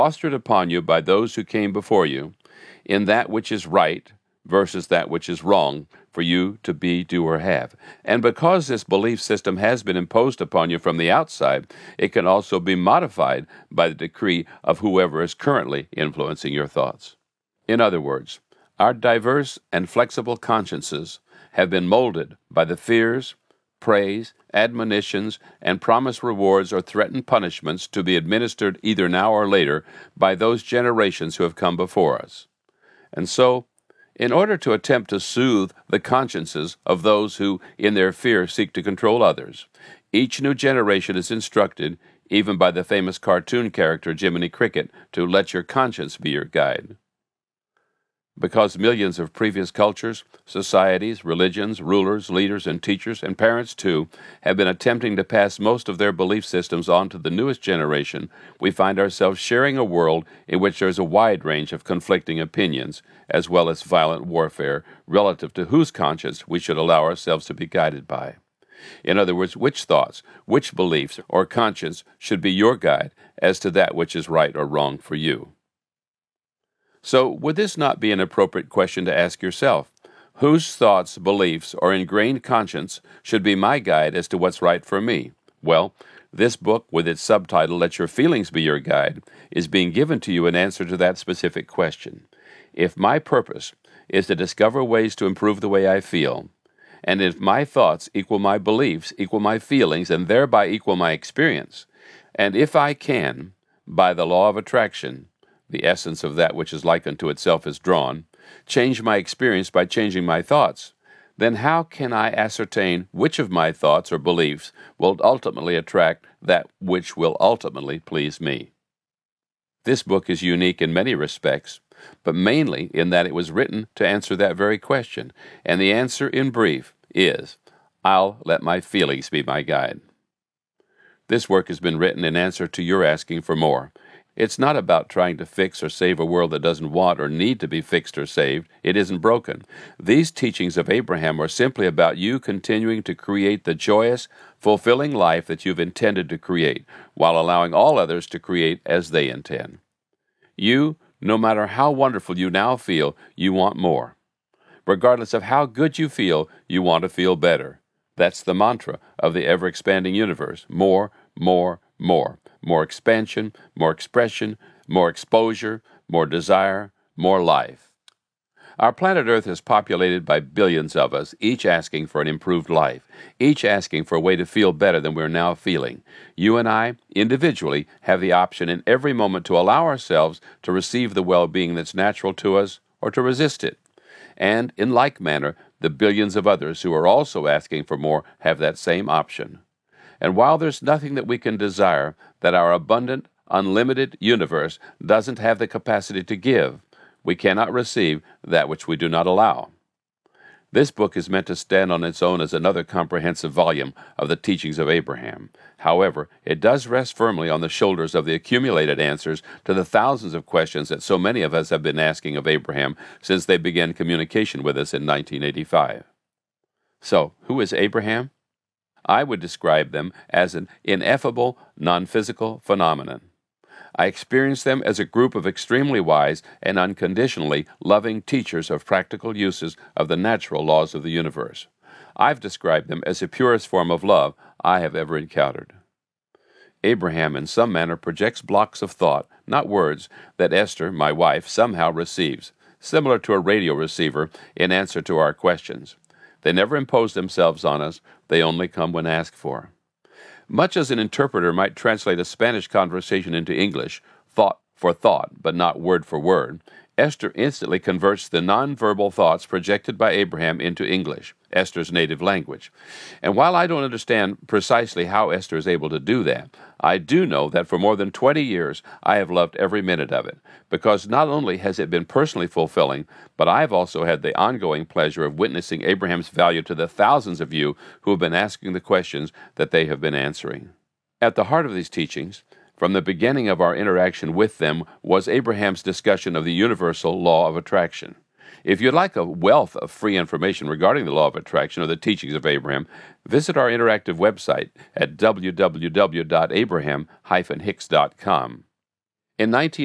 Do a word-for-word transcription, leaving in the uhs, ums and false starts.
fostered upon you by those who came before you, in that which is right versus that which is wrong for you to be, do, or have. And because this belief system has been imposed upon you from the outside, it can also be modified by the decree of whoever is currently influencing your thoughts. In other words, our diverse and flexible consciences have been molded by the fears, praise, admonitions, and promised rewards or threatened punishments to be administered either now or later by those generations who have come before us. And so, in order to attempt to soothe the consciences of those who, in their fear, seek to control others, each new generation is instructed, even by the famous cartoon character Jiminy Cricket, to let your conscience be your guide. Because millions of previous cultures, societies, religions, rulers, leaders, and teachers, and parents too, have been attempting to pass most of their belief systems on to the newest generation, we find ourselves sharing a world in which there is a wide range of conflicting opinions, as well as violent warfare, relative to whose conscience we should allow ourselves to be guided by. In other words, which thoughts, which beliefs, or conscience should be your guide as to that which is right or wrong for you. So, would this not be an appropriate question to ask yourself? Whose thoughts, beliefs, or ingrained conscience should be my guide as to what's right for me? Well, this book, with its subtitle, Let Your Feelings Be Your Guide, is being given to you in answer to that specific question. If my purpose is to discover ways to improve the way I feel, and if my thoughts equal my beliefs, equal my feelings, and thereby equal my experience, and if I can, by the law of attraction, the essence of that which is like unto itself is drawn, change my experience by changing my thoughts, then how can I ascertain which of my thoughts or beliefs will ultimately attract that which will ultimately please me? This book is unique in many respects, but mainly in that it was written to answer that very question, and the answer in brief is, I'll let my feelings be my guide. This work has been written in answer to your asking for more. It's not about trying to fix or save a world that doesn't want or need to be fixed or saved. It isn't broken. These teachings of Abraham are simply about you continuing to create the joyous, fulfilling life that you've intended to create, while allowing all others to create as they intend. You, no matter how wonderful you now feel, you want more. Regardless of how good you feel, you want to feel better. That's the mantra of the ever-expanding universe. More, more, more. More expansion, more expression, more exposure, more desire, more life. Our planet Earth is populated by billions of us, each asking for an improved life, each asking for a way to feel better than we're now feeling. You and I, individually, have the option in every moment to allow ourselves to receive the well-being that's natural to us or to resist it. And, in like manner, the billions of others who are also asking for more have that same option. And while there's nothing that we can desire that our abundant, unlimited universe doesn't have the capacity to give, we cannot receive that which we do not allow. This book is meant to stand on its own as another comprehensive volume of the teachings of Abraham. However, it does rest firmly on the shoulders of the accumulated answers to the thousands of questions that so many of us have been asking of Abraham since they began communication with us in nineteen eighty-five. So, who is Abraham? I would describe them as an ineffable, non-physical phenomenon. I experience them as a group of extremely wise and unconditionally loving teachers of practical uses of the natural laws of the universe. I've described them as the purest form of love I have ever encountered. Abraham in some manner projects blocks of thought, not words, that Esther, my wife, somehow receives, similar to a radio receiver in answer to our questions. They never impose themselves on us, they only come when asked for. Much as an interpreter might translate a Spanish conversation into English, thought for thought, but not word for word, Esther instantly converts the nonverbal thoughts projected by Abraham into English, Esther's native language. And while I don't understand precisely how Esther is able to do that, I do know that for more than twenty years I have loved every minute of it, because not only has it been personally fulfilling, but I've also had the ongoing pleasure of witnessing Abraham's value to the thousands of you who have been asking the questions that they have been answering. At the heart of these teachings, from the beginning of our interaction with them, was Abraham's discussion of the universal law of attraction. If you'd like a wealth of free information regarding the law of attraction or the teachings of Abraham, visit our interactive website at w w w dot abraham dash hicks dot com. In nineteen